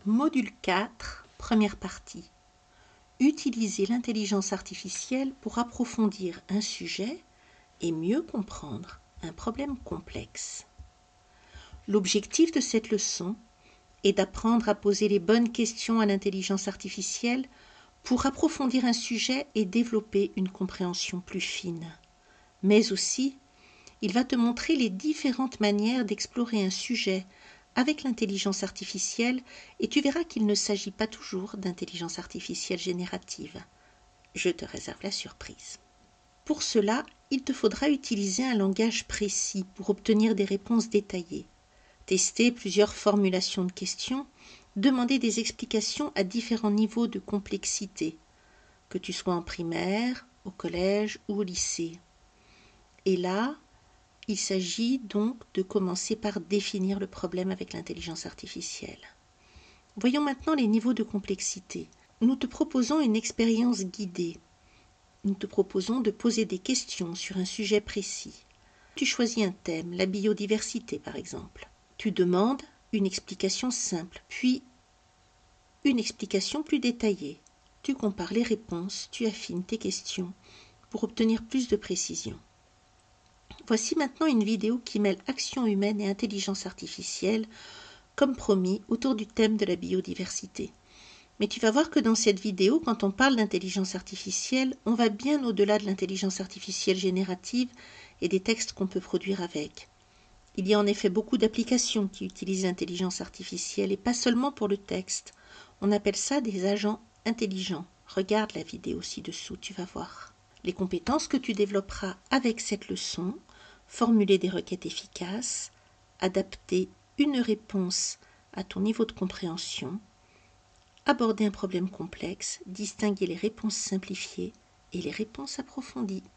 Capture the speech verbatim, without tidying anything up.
Module quatre, première partie. Utiliser l'intelligence artificielle pour approfondir un sujet et mieux comprendre un problème complexe. L'objectif de cette leçon est d'apprendre à poser les bonnes questions à l'intelligence artificielle pour approfondir un sujet et développer une compréhension plus fine. Mais aussi, il va te montrer les différentes manières d'explorer un sujet avec l'intelligence artificielle et tu verras qu'il ne s'agit pas toujours d'intelligence artificielle générative. Je te réserve la surprise. Pour cela, il te faudra utiliser un langage précis pour obtenir des réponses détaillées, tester plusieurs formulations de questions, demander des explications à différents niveaux de complexité, que tu sois en primaire, au collège ou au lycée. Et là, il s'agit donc de commencer par définir le problème avec l'intelligence artificielle. Voyons maintenant les niveaux de complexité. Nous te proposons une expérience guidée. Nous te proposons de poser des questions sur un sujet précis. Tu choisis un thème, la biodiversité par exemple. Tu demandes une explication simple, puis une explication plus détaillée. Tu compares les réponses, tu affines tes questions pour obtenir plus de précision. Voici maintenant une vidéo qui mêle action humaine et intelligence artificielle, comme promis, autour du thème de la biodiversité. Mais tu vas voir que dans cette vidéo, quand on parle d'intelligence artificielle, on va bien au-delà de l'intelligence artificielle générative et des textes qu'on peut produire avec. Il y a en effet beaucoup d'applications qui utilisent l'intelligence artificielle et pas seulement pour le texte. On appelle ça des agents intelligents. Regarde la vidéo ci-dessous, tu vas voir. Les compétences que tu développeras avec cette leçon: formuler des requêtes efficaces, adapter une réponse à ton niveau de compréhension, aborder un problème complexe, distinguer les réponses simplifiées et les réponses approfondies.